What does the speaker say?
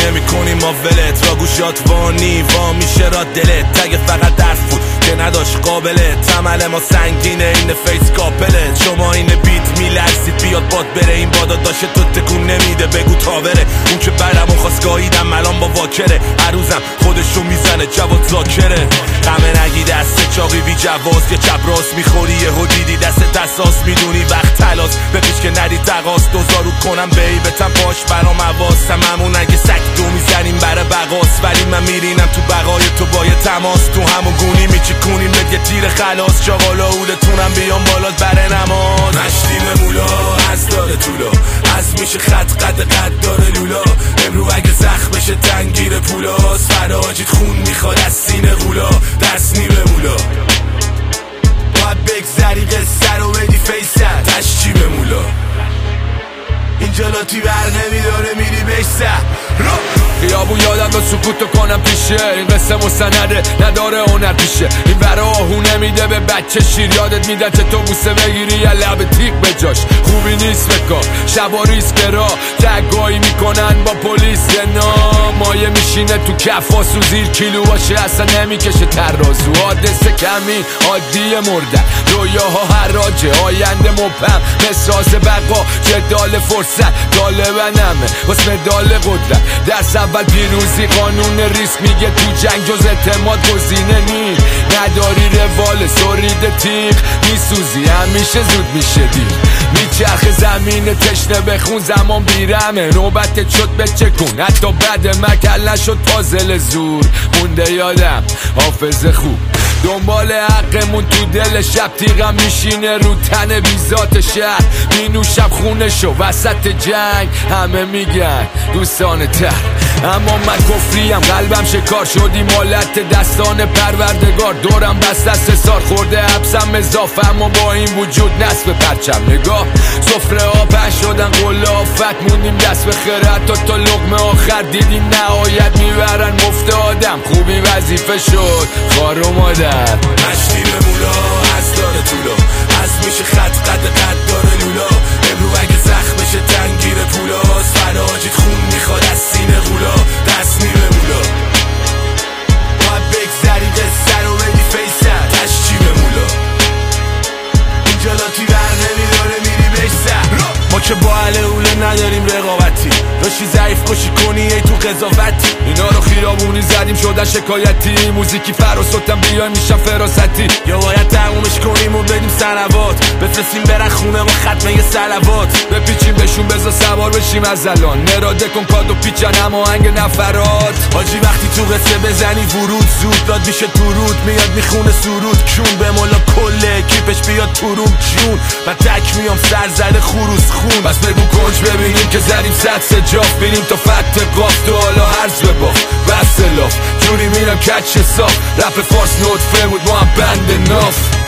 نمی کنیم ما ولت را گوشات وانی وا میشه را دلت تگ فقط درف بود که نداشت قابلت تمل ما سنگینه این فیس کاپلت شما این بیت میلرزید بیاد باد بره این بادا داشته تو تکون نمیده بگو تا بره اون که برمون خواست گاهیدم الان با واکره عروزم خودشو میزنه جواد زاکره غمه نگی دست چاقی بی جواز یه چپ راست میخوری یه دیدی دست دستاس میدونی وقت تلاس بپیش که ندی تقاس دوزارو کنم بیبتم پاش برام عواسم همون اگه سک دو میزنیم برای بقاس ولی من میرینم تو بقای تو با یه تماس تو همون گونی میچکونیم به یه تیر خلاص چاقالا اولتونم بیام بالات بره نماز مشتی به مولا از داره طولا از میشه خط قد داره لولا امرو اگه زخم بشه تنگیر پولاس فراجید خون میخواد از سینه غولا دست نی به مولا باید بگذری قصه رو بدی فیسن تشچی به مولا اینجا لاتی بر نمیداره میری بشته خیابون یادم با سکوتو کنم پیشه این قصه مستنده نداره هنر پیشه این برا آهو نمیده به بچه شیر یادت میدن چه تو بوسه بگیری یا لب تیغ به جاش خوبی نیست بکار شبا ریسک را تگایی میکنن با پلیس نام مایه میشینه تو کفاسو زیر کیلو باشه اصلا نمیکشه ترازو حادثه کمی عادی مردن رویاها حراجه آینده مبهم مساس بقا جدال فرصت طالبنمه واسه مدال قدرت درس اول پیروزی قانون ریسک میگه تو جنگ جز اعتماد گزینه نی نداری روال سرید تیغ میسوزی همیشه زود میشه دیر میچرخ زمین تشنه بخون زمان بیرمه نوبت شد بچه کن حتی بعد مکل نشد پازل زور مونده یادم حافظه خوب دنبال حقمون تو دل شب تیغم میشینه رو تن بیزات شهر مینوشم خونشو وسط جنگ همه میگن دوستان تر اما من کفریم قلبم شکار شدی مالت دستان پروردگار دورم بست دست سار خورده حبسم اضافه اما با این وجود نصف پرچم نگاه سفره ها پش شدن قله آفت موندیم دست به خیرت تا لقمه آخر دیدیم نهایت میبرن مفت آدم خوبی وظیفه شد خار و مادر مشتی به مولا از داره طولا از میشه خط قد داره لولا امرو اگه زخم بشه تنگیر پولاس فراجید خون میخواد از سینه غولا دست نی به مولا باید بگذری قصه رو بدی فیسن تشچی به مولا اینجا لاتی بر نمیداره میری بشتر ما که با اهل اوله نداریم رقابتی داشتی ضعیف کشی کنی ای تو قضاوتی اینا رو خیابونی زدیم شدن شکایتی موزیکی فراسوتم بیایم میشن فراستی یا باید تمومش کنیم و بدیم سلوات بفرستیم برن خونه با ختمه سلوات بپیچیم بهشون بزا سوار بشیم از الان نراده کن کادو پیچن اما هنگ نفرات حاجی وقتی تو قصه بزنی ورود زود داد میشه تو رود میاد میخونه سرود کون به مولا کله کیپش بیاد تو روم جون من تک میام سر زده خروس خون بس بگو کنج ببینیم که زدیم صد سجاف بینیم تا فت قاف تو حالا هرز بباف بس لاف جوری میرم کچ صاف رپ فارس نوت فر بود ما هم بند ناف